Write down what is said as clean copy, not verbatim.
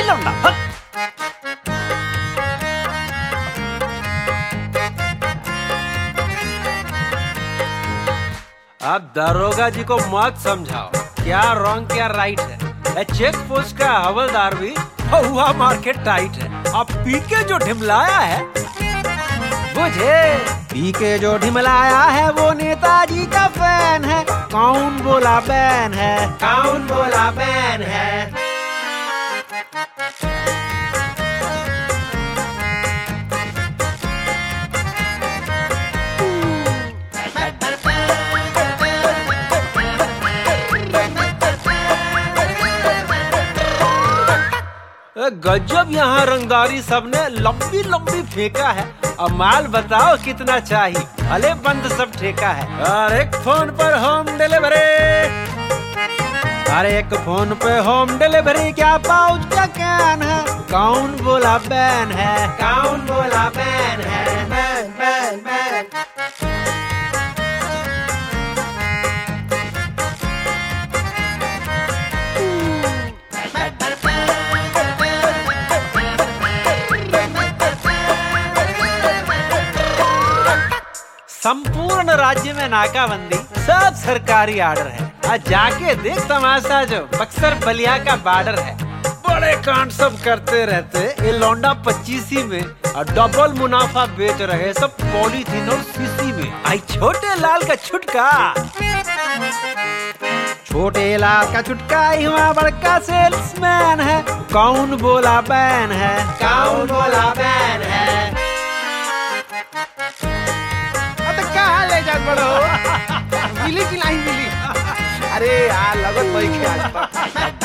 लौंडा हट। अब दरोगा जी को मत समझाओ क्या रॉन्ग क्या राइट है। चेक पोस्ट का हवलदार भी हुआ मार्केट टाइट है। अब पीके जो ढिमलाया है बुझे, पीके जो ढिमलाया है वो नेताजी का फैन है। कौन बोला बैन है, कौन बोला बैन है। गजब यहाँ रंगदारी सबने लंबी लंबी फेंका है। अब माल बताओ कितना चाहिए, भले बंद सब ठेका है। और एक फोन पर होम डिलीवरी, अरे एक फोन पे होम डिलीवरी, क्या पाउच का कैन है। कौन बोला बैन है, कौन बोला बैन है। Ban ban ban. संपूर्ण राज्य में नाकाबंदी, सब सरकारी आर्डर है। आज जाके देख तमाशा जो बक्सर बलिया का बॉर्डर है। बड़े कांड सब करते रहते ये लौंडा 25 में और डबल मुनाफा बेच रहे सब पॉलीथीन और सीसी में। आई छोटे लाल का छुटका, छोटे लाल का छुटका हुआ बड़का सेल्समैन है। कौन बोला बैन है, कौन बोला बैन है। मिली कि नहीं मिली? अरे यार लगन भाई के आज